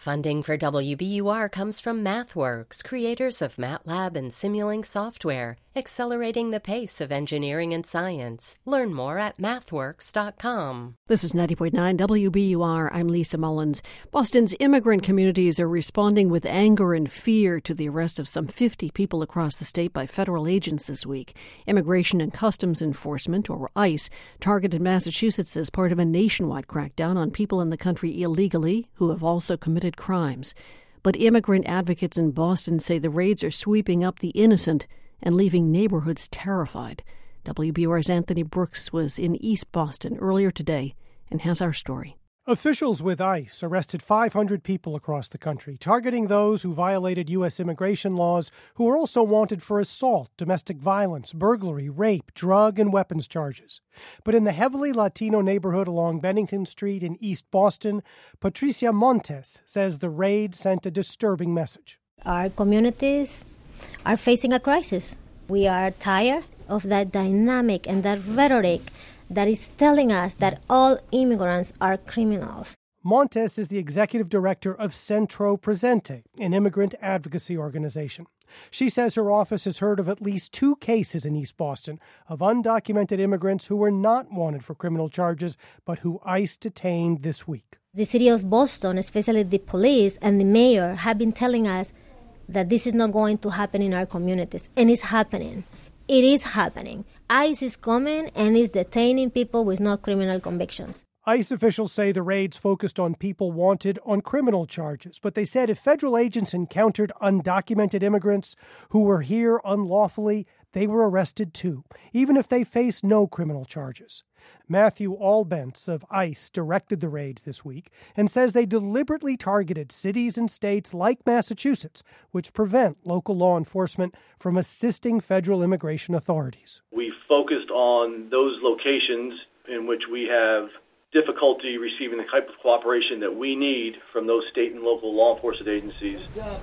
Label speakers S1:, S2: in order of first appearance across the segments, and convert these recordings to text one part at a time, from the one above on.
S1: Funding for WBUR comes from MathWorks, creators of MATLAB and Simulink software, accelerating the pace of engineering and science. Learn more at mathworks.com.
S2: This is 90.9 WBUR. I'm Lisa Mullins. Boston's immigrant communities are responding with anger and fear to the arrest of some 50 people across the state by federal agents this week. Immigration and Customs Enforcement, or ICE, targeted Massachusetts as part of a nationwide crackdown on people in the country illegally who have also committed crimes. But immigrant advocates in Boston say the raids are sweeping up the innocent and leaving neighborhoods terrified. WBUR's Anthony Brooks was in East Boston earlier today and has our story.
S3: Officials with ICE arrested 500 people across the country, targeting those who violated U.S. immigration laws, who are also wanted for assault, domestic violence, burglary, rape, drug, and weapons charges. But in the heavily Latino neighborhood along Bennington Street in East Boston, Patricia Montes says the raid sent a disturbing message.
S4: Our communities are facing a crisis. We are tired of that dynamic and that rhetoric that is telling us that all immigrants are criminals.
S3: Montes is the executive director of Centro Presente, an immigrant advocacy organization. She says her office has heard of at least 2 cases in East Boston of undocumented immigrants who were not wanted for criminal charges, but who ICE detained this week.
S4: The city of Boston, especially the police and the mayor, have been telling us that this is not going to happen in our communities, and it's happening. It is happening. ICE is coming and is detaining people with no criminal convictions.
S3: ICE officials say the raids focused on people wanted on criminal charges, but they said if federal agents encountered undocumented immigrants who were here unlawfully, they were arrested too, even if they faced no criminal charges. Matthew Albence of ICE directed the raids this week and says they deliberately targeted cities and states like Massachusetts, which prevent local law enforcement from assisting federal immigration authorities.
S5: We focused on those locations in which we have difficulty receiving the type of cooperation that we need from those state and local law enforcement agencies.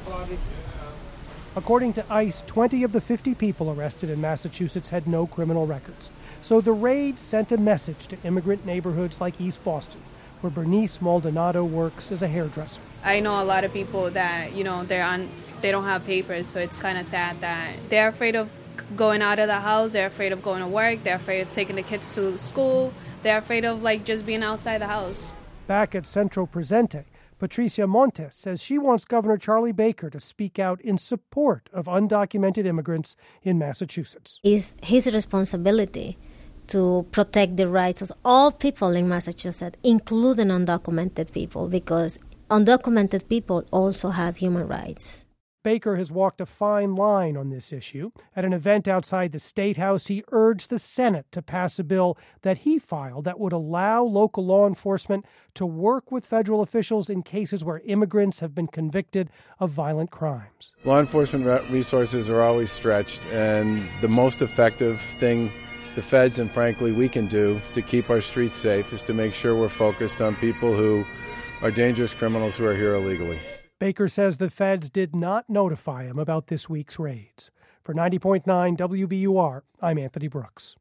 S3: According to ICE, 20 of the 50 people arrested in Massachusetts had no criminal records. So the raid sent a message to immigrant neighborhoods like East Boston, where Bernice Maldonado works as a hairdresser.
S6: I know a lot of people that, they don't have papers, so it's kind of sad that they're afraid of going out of the house, they're afraid of going to work, they're afraid of taking the kids to school, they're afraid of just being outside the house.
S3: Back at Centro Presente, Patricia Montes says she wants Governor Charlie Baker to speak out in support of undocumented immigrants in Massachusetts.
S4: It's his responsibility to protect the rights of all people in Massachusetts, including undocumented people, because undocumented people also have human rights.
S3: Baker has walked a fine line on this issue. At an event outside the State House, he urged the Senate to pass a bill that he filed that would allow local law enforcement to work with federal officials in cases where immigrants have been convicted of violent crimes.
S7: Law enforcement resources are always stretched, and the most effective thing the feds and, frankly, we can do to keep our streets safe is to make sure we're focused on people who are dangerous criminals who are here illegally.
S3: Baker says the feds did not notify him about this week's raids. For 90.9 WBUR, I'm Anthony Brooks.